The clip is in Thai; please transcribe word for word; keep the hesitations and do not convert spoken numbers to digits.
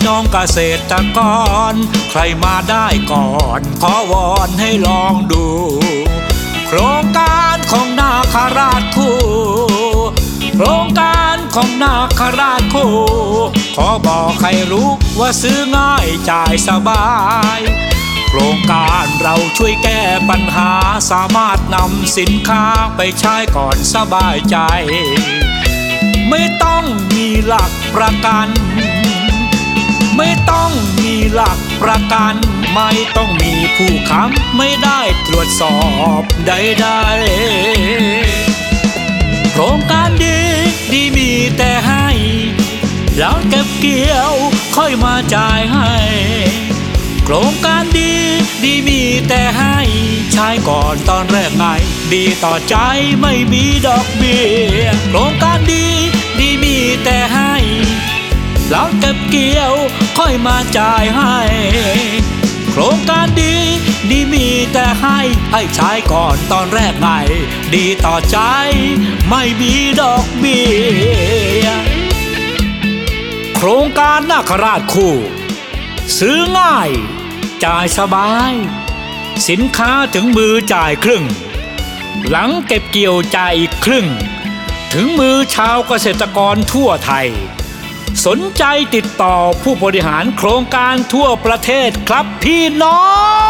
น้องเกษตรกรใครมาได้ก่อนขอวอนให้ลองดูโครงการของนาคราชคู่โครงการของนาคราชคู่ขอบอกให้รู้ว่าซื้อง่ายจ่ายสบายโครงการเราช่วยแก้ปัญหาสามารถนำสินค้าไปใช้ก่อนสบายใจไม่ต้องมีหลักประกันไม่ต้องมีหลักประกันไม่ต้องมีผู้ค้ำไม่ได้ตรวจสอบใดๆโครงการดีดีมีแต่ให้แล้วเก็บเกี่ยวค่อยมาจ่ายให้โครงการดีดีมีแต่ให้ใช้ก่อนตอนแรกไงดีต่อใจไม่มีดอกเบี้ยโครงการดีดีมีแต่ให้แล้วเก็บเกี่ยวค่อยมาจ่ายให้โครงการดีดีมีแต่ให้ให้ใช้ก่อนตอนแรกไงดีต่อใจไม่มีดอกเบี้ยโครงการนาคราชคู่ซื้อง่ายจ่ายสบายสินค้าถึงมือจ่ายครึ่งหลังเก็บเกี่ยวจ่ายอีกครึ่งถึงมือชาวเกษตรกรทั่วไทยสนใจติดต่อผู้บริหารโครงการทั่วประเทศครับพี่น้อง